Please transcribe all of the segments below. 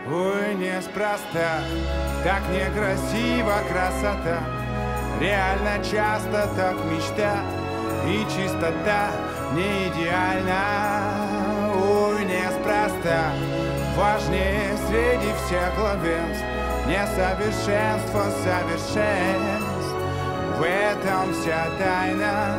Ой, неспроста, так некрасива красота. Реально часто так мечта, и чистота не идеальна. Ой, неспроста, важнее среди всех главенств несовершенство совершенств. В этом вся тайна.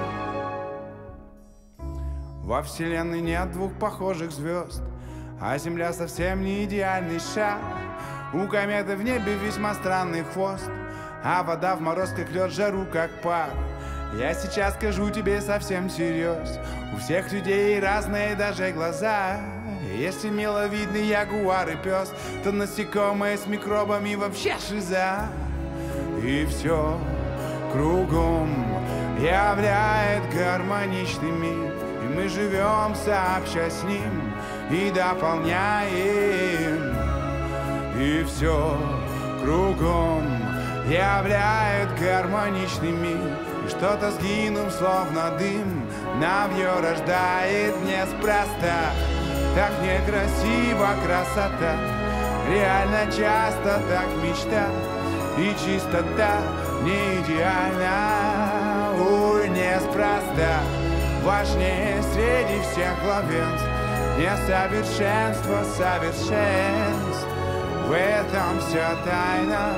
Во вселенной нет двух похожих звезд, а Земля совсем не идеальный шар. У кометы в небе весьма странный хвост, а вода в мороз как лед, жару как пар. Я сейчас скажу тебе совсем серьез, у всех людей разные даже глаза. Если миловидный ягуар и пес, то насекомые с микробами вообще шиза. И все кругом являет гармоничный мир, и мы живем сообща с ним и дополняем. И все кругом являет гармоничный мир, и что-то сгинув, словно дым, навье рождает неспроста. Так некрасива красота, реально часто так мечта, и чистота не идеальна. Ой, неспроста, важнее среди всех главенств несовершенство совершенств. В этом вся тайна.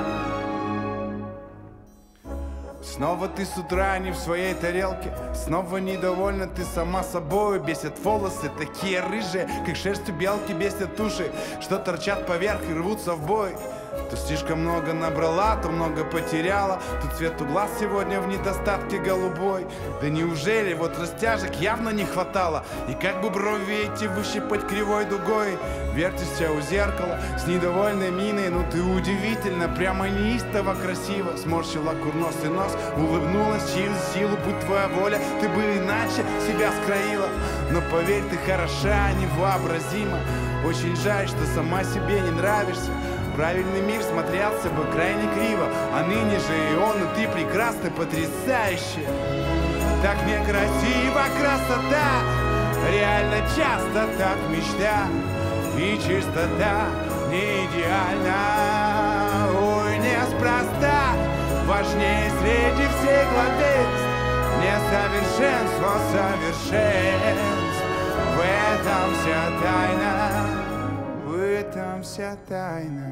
Снова ты с утра не в своей тарелке, снова недовольна ты сама собой. Бесят волосы такие рыжие, как шерсть у белки, бесят уши, что торчат поверх и рвутся в бой. То слишком много набрала, то много потеряла, то цвет у глаз сегодня в недостатке голубой. Да неужели вот растяжек явно не хватало, и как бы брови эти выщипать кривой дугой? Вертишься у зеркала с недовольной миной, ну ты удивительно, прямо неистово красиво. Сморщила курносый нос, улыбнулась через силу, будь твоя воля, ты бы иначе себя скроила. Но поверь, ты хороша, невообразима, очень жаль, что сама себе не нравишься. Правильный мир смотрелся бы крайне криво, а ныне же и он, и ты прекрасна, потрясающе. Так некрасива красота, реально часто так мечта, и чистота не идеальна. Ой, неспроста, важнее среди всех главенств несовершенство совершенств. В этом вся тайна, в этом вся тайна.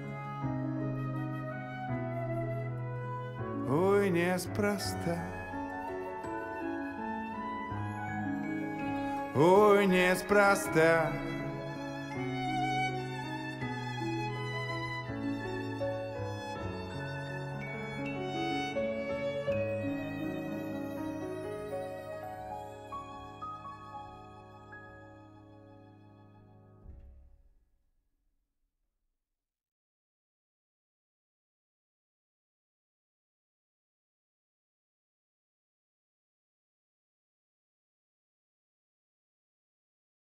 Ой, неспроста, ой, неспроста.